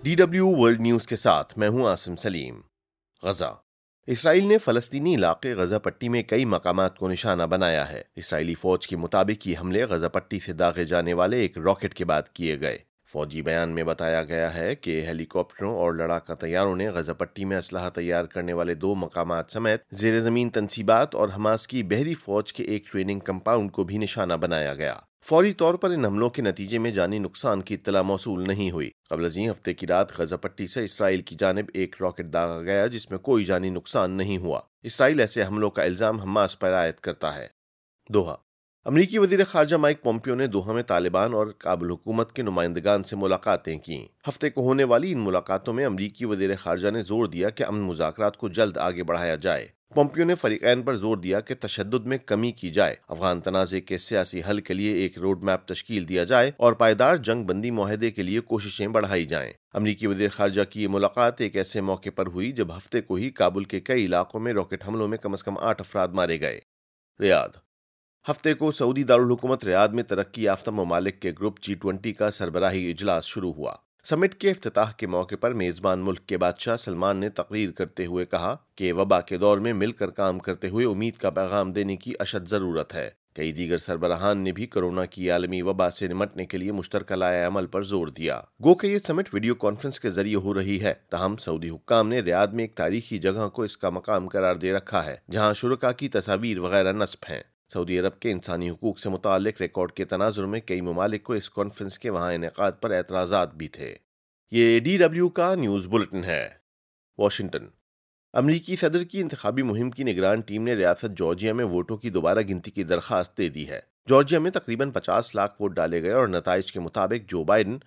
DW world news के साथ मैं हूं आसिम सलीम। गजा। इसराइल ने फलस्तीनी इलाके गजा पट्टी में कई मकामात को निशाना बनाया है। इसराइली फौज के मुताबिक ये हमले गजा पट्टी से दागे जाने वाले एक रॉकेट के बाद किए गए। फौजी बयान में बताया गया है कि हेलीकॉप्टरों और लड़ाका तैयारों ने गजा पट्टी में असलहा तैयार करने वाले 2 मकामात समेत जेर जमीन तंसीबात और हमास की बहरी फौज के एक ट्रेनिंग कंपाउंड को भी निशाना बनाया गया। फौरी तौर पर इन हमलों के नतीजे में जानी नुकसान की इत्तला मौसूल नहीं हुई। कबल अज़ीं हफ्ते की रात गजा पट्टी से इसराइल की जानिब एक रॉकेट दागा गया जिसमें कोई जानी नुकसान नहीं हुआ। इसराइल ऐसे हमलों का इल्जाम हमास पर आयद करता है। दोहा। अमरीकी वज़ीर ख़ारजा माइक पोम्पियो ने दोहा में तालिबान और काबुल हुकूमत के नुमाइंदगान से मुलाकातें की। हफ्ते को होने वाली इन मुलाकातों में अमरीकी वज़ीर ख़ारजा ने जोर दिया कि अमन मुज़ाकरात को जल्द आगे बढ़ाया जाए। पोम्पियो ने फरीक़ैन पर जोर दिया कि तशद्दुद में कमी की जाए, अफगान तनाज़े के सियासी हल के लिए एक रोड मैप तश्कील दिया जाए और पायदार जंग बंदी मुआहदे के लिए कोशिशें बढ़ाई जाएं। अमरीकी वज़ीर ख़ारजा की ये मुलाकात एक ऐसे मौके पर हुई जब हफ्ते को ही काबुल के कई इलाकों में रॉकेट हमलों में कम से कम 8 अफराद मारे गए। रियाद। हफ्ते को सऊदी दारुल हुकूमत रियाद में तरक्की याफ्ता ममालिक के ग्रुप G20 का सरबराही इजलास शुरू हुआ। समिट के इफ्तिताह के मौके पर मेज़बान मुल्क के बादशाह सलमान ने तकरीर करते हुए कहा कि वबा के दौर में मिलकर काम करते हुए उम्मीद का पैगाम देने की अशद ज़रूरत है। कई दीगर सरबराहान ने भी कोरोना की आलमी वबा से निमटने के लिए मुश्तरका लाए अमल पर जोर दिया। गो कि ये समिट वीडियो कॉन्फ्रेंस के जरिए हो रही है, ताहम सऊदी हुक्काम ने रियाद में एक तारीखी जगह को इसका मकाम करार दे रखा है जहाँ शुरका की तस्वीर वगैरह नस्ब हैं। सऊदी अरब के इंसानी हुकूक से मुताल्लिक रिकॉर्ड के तनाजुर में कई ममालिक को इस कॉन्फ्रेंस के वहाँ इनेकाद पर एतराज़ात भी थे। ये DW का न्यूज़ बुलेटिन है। वाशिंगटन। अमरीकी सदर की इंतखाबी मुहिम की निगरान टीम ने रियासत जॉर्जिया में वोटों की दोबारा गिनती की दरख्वास्त दे दी है। जॉर्जिया में तकरीबन 50 लाख वोट डाले गए और नताइज के मुताबिक जो बाइडन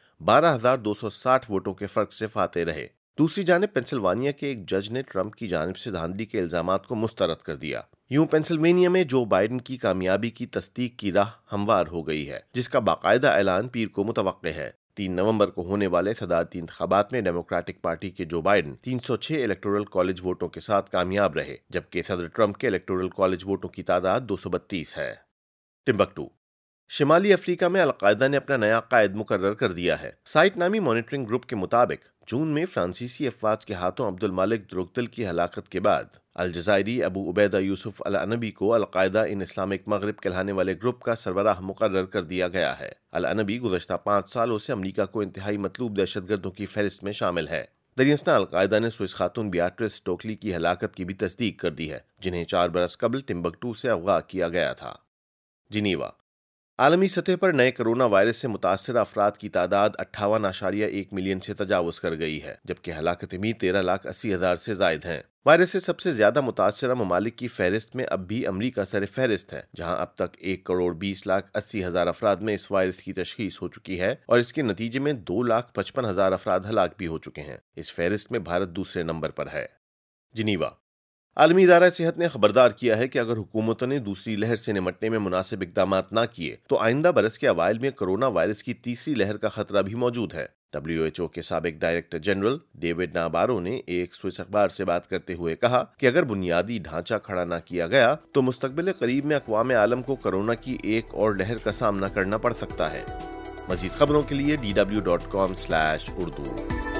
12,260 वोटों के फर्क से फाते रहे। दूसरी जानिब पेंसिल्वानिया के एक जज ने ट्रंप की जानिब से धांधली के इल्जामात को मुस्तरद कर दिया। यूं पेंसिल्वेनिया में जो बाइडन की कामयाबी की तस्दीक की राह हमवार हो गई है, जिसका बाकायदा ऐलान पीर को मुतवक्के है। 3 नवंबर को होने वाले सदारती इंतखाबात में डेमोक्रेटिक पार्टी के जो बाइडन 306 इलेक्टोरल कॉलेज वोटों के साथ कामयाब रहे, जबकि सदर ट्रंप के इलेक्टोरल कॉलेज वोटों की तादाद 232 है। टिम्बकटू। शिमाली अफ्रीका में अलकायदा ने अपना नया कायद मुकर्रर कर दिया है। साइट नामी मॉनिटरिंग ग्रुप के मुताबिक जून में फ्रांसीसी अफवाज के हाथों अब्दुल मालिक द्रोगदल की हलाकत के बाद अल-जज़ायरी अबू उबैदा यूसुफ अल-अनबी को अल-कायदा इन इस्लामिक मगरिब कहलाने वाले ग्रुप का सरबराह मुकर्रर कर दिया गया है। अल-अनबी गुज़श्ता 5 सालों से अमरीका को इंतहाई मतलूब दहशतगर्दों की फहरिस्त में शामिल है। दरियासना अल-कायदा ने स्विस खातून बियाट्रिस स्टोकली की हलाकत की भी तस्दीक कर दी है, जिन्हें 4 बरस कबल टिम्बकटू से अगवा किया गया था। जिनीवा। आलमी सतह पर नए कोरोना वायरस से मुतासर अफराद की तादाद 58.1 मिलियन से तजावुज कर गई है, जबकि हलाकतें भी 13,80,000 से जायद हैं। वायरस से सबसे ज्यादा मुतासरा ममालिक की फहरिस्त में अब भी अमरीका सर फहरिस्त है, जहां अब तक 1,20,80,000 अफराद में इस वायरस की तशखीस हो चुकी है और इसके नतीजे में 2,55,000 अफराद हलाक भी हो चुके हैं। इस फहरिस्त में भारत दूसरे नंबर पर है। जिनीवा। आलमी इदारा सेहत ने खबरदार किया है कि अगर हुकूमतों ने दूसरी लहर से निमटने में मुनासिब इक़दामात न किए तो आइंदा बरस के अवाइल में कोरोना वायरस की तीसरी लहर का खतरा भी मौजूद है। WHO के साबिक डायरेक्टर जनरल डेविड नाबारो ने एक स्विस अखबार से बात करते हुए कहा कि अगर बुनियादी ढांचा खड़ा न किया गया तो मुस्तकबिल करीब में अक़वाम आलम को कोरोना की एक और लहर का सामना करना पड़ सकता है। मज़ीद खबरों के लिए DW.com/Urdu